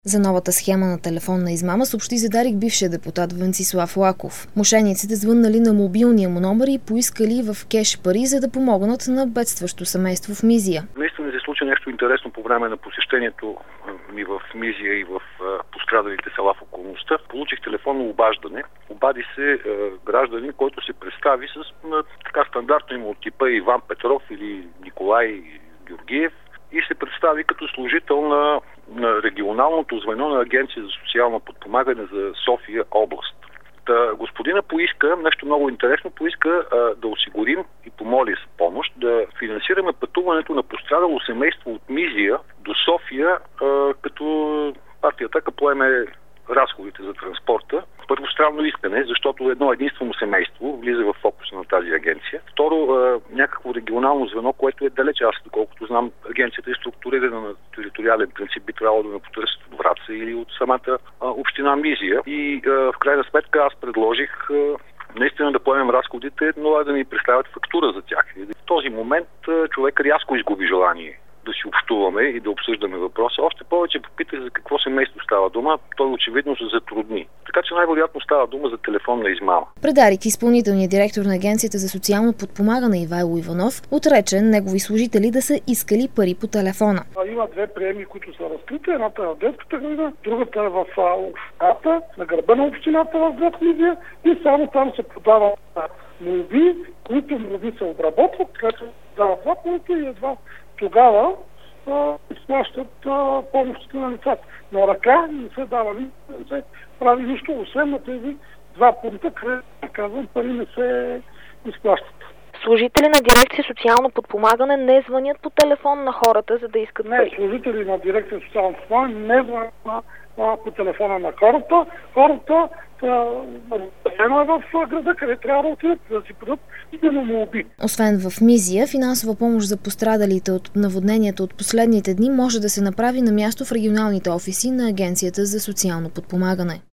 За новата схема на телефонна измама съобщи за Дарик бившия депутат Венцислав Лаков. Мошениците звъннали на мобилния му номер и поискали в кеш пари, за да помогнат на бедстващо семейство в Мизия. Наистина ми се случи нещо интересно по време на посещението ми в Мизия и в пострадалите села в околността. Получих телефонно обаждане. Обади се гражданин, който се представи с така стандартно име от типа Иван Петров или Николай Георгиев и се представи като служител на регионалното звено на Агенция за социално подпомагане за София област. Господина поиска нещо много интересно, поиска да осигурим и помоли с помощ да финансираме пътуването на пострадало семейство от Мизия до София, като партия Атака поеме разходите за транспорта. Първо, странно искане, защото едно единствено семейство влиза в фокуса на тази агенция. Второ, някакво регионално звено, което е далече. Аз, доколкото знам, агенцията е структурирана на териториален принцип, би трябвало да ме потърсят от Враца или от самата община Мизия. И в крайна сметка аз предложих наистина да поемем разходите, но да ни представят фактура за тях. И в този момент човек рязко изгуби желание да си общуваме и да обсъждаме въпроса. Още повече попитах за какво семейство става дума, той очевидно се затрудни. Така че най-вероятно става дума за телефонна измама. Пред Дарик изпълнителният директор на Агенцията за социално подпомагане Ивайло Иванов отрече негови служители да са искали пари по телефона. Има две приемни, които са разкрити. Едната е в детската градина, другата е в общината, на гърба на общината в град Мизия и само там се подават молби, които молби се обработват, след това дават заповедите и едва тогава изплащат помощите на лицата. На ръка не се дава не се прави нищо, освен на тези два пункта, където, казвам, пари не се изплащат. Служители на дирекция социално подпомагане не звънят по телефон на хората, за да искат пари? Не, служители на дирекция социално подпомагане не звънят по телефона на хората. Хората е в града, къде трябва да отидат да си подадат именно молби. Освен в Мизия, финансова помощ за пострадалите от наводненията от последните дни може да се направи на място в регионалните офиси на Агенцията за социално подпомагане.